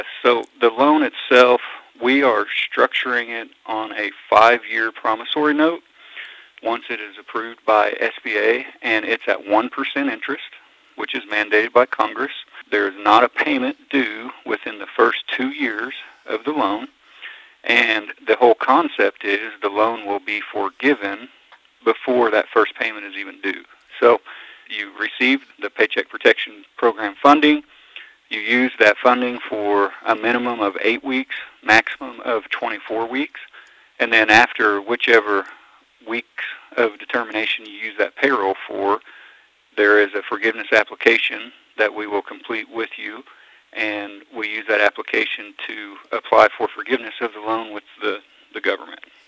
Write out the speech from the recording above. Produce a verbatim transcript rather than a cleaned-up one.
So the loan itself, we are structuring it on a five-year promissory note once it is approved by S B A, and it's at one percent interest, which is mandated by Congress. There is not a payment due within the first two years of the loan, and the whole concept is the loan will be forgiven before that first payment is even due. So you receive the Paycheck Protection Program funding. You use that funding for a minimum of eight weeks, maximum of twenty-four weeks, and then after whichever weeks of determination you use that payroll for, there is a forgiveness application that we will complete with you, and we use that application to apply for forgiveness of the loan with the, the government.